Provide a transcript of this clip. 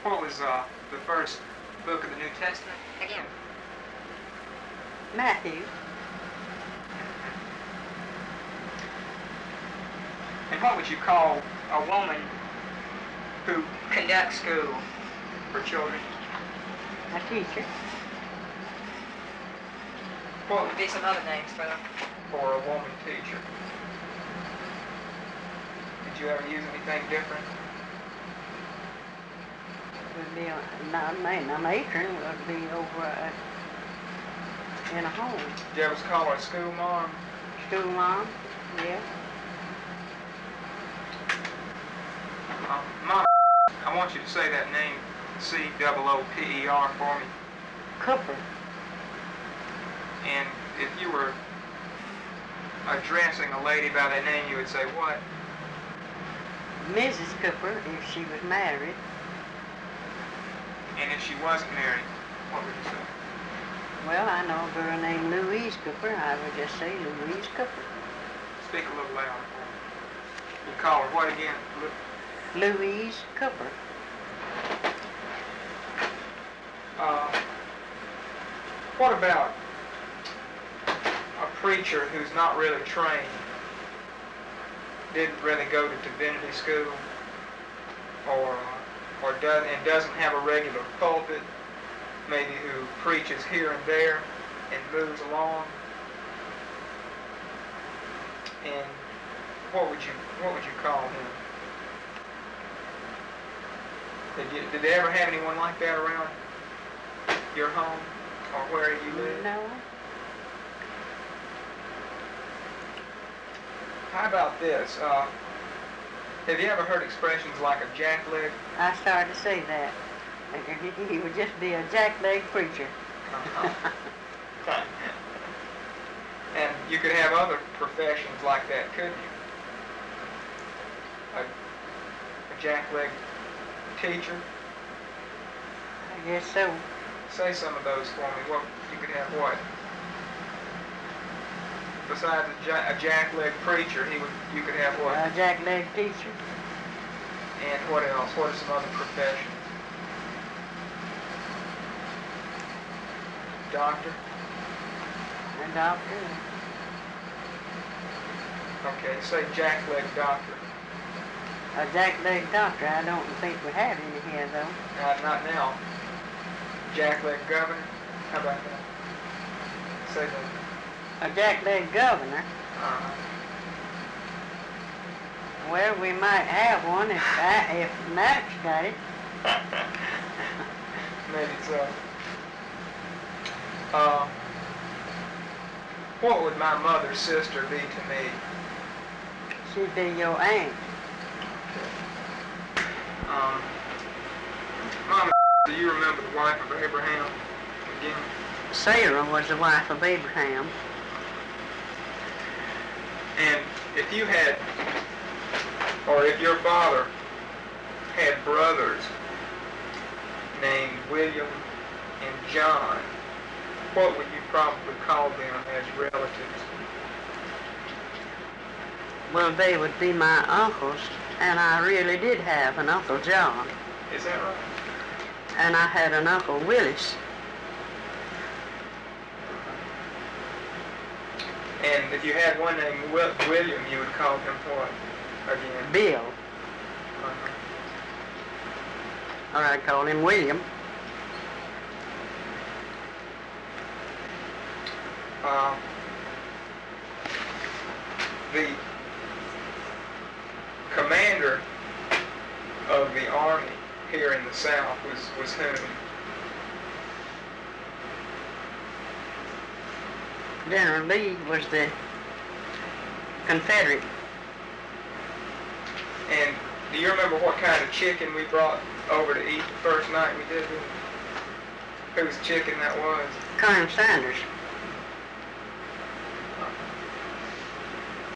What was the first book of the New Testament again? Matthew. And what would you call a woman who conducts school for children? A teacher. What would be some other names for them? For a woman teacher. Did you ever use anything different? Would be a matron would be over in a home. Did you ever call her a school mom? School mom, yeah. Mom, I want you to say that name, C-O-O-P-E-R, for me. Cooper. And if you were addressing a lady by that name, you would say what? Mrs. Cooper, if she was married. And if she wasn't married, what would you say? Well, I know a girl named Louise Cooper. I would just say Louise Cooper. Speak a little louder for me. You call her what again? Louise Cooper. What about a preacher who's not really trained, didn't really go to divinity school, or doesn't have a regular pulpit, maybe who preaches here and there and moves along? And what would you call him? Did they ever have anyone like that around your home or where you live? No. How about this? Have you ever heard expressions like a jackleg? I started to say that. He would just be a jackleg preacher. Uh-huh. And you could have other professions like that, couldn't you? A jackleg teacher? I guess so. Say some of those for me. What you could have what? Besides a jackleg preacher, you could have what? A jackleg teacher. And what else? What are some other professions? Doctor? A doctor. Okay, say jackleg doctor. A jackleg doctor. I don't think we have any here, though. Not now. Jackleg governor? How about that? Say that. A jackleg governor. Uh-huh. Well, we might have one if Max got it. Maybe so. What would my mother's sister be to me? She'd be your aunt. Mama, do you remember the wife of Abraham again? Sarah was the wife of Abraham. And if you had, or if your father had brothers named William and John, what would you probably call them as relatives? Well, they would be my uncles, and I really did have an Uncle John. Is that right? And I had an Uncle Willis. And if you had one named William, you would call him what again? Bill. Uh-huh. Or I'd call him William. The commander of the army here in the South was whom? General Lee was the Confederate. And do you remember what kind of chicken we brought over to eat the first night we did it? Whose chicken that was? Colonel Sanders.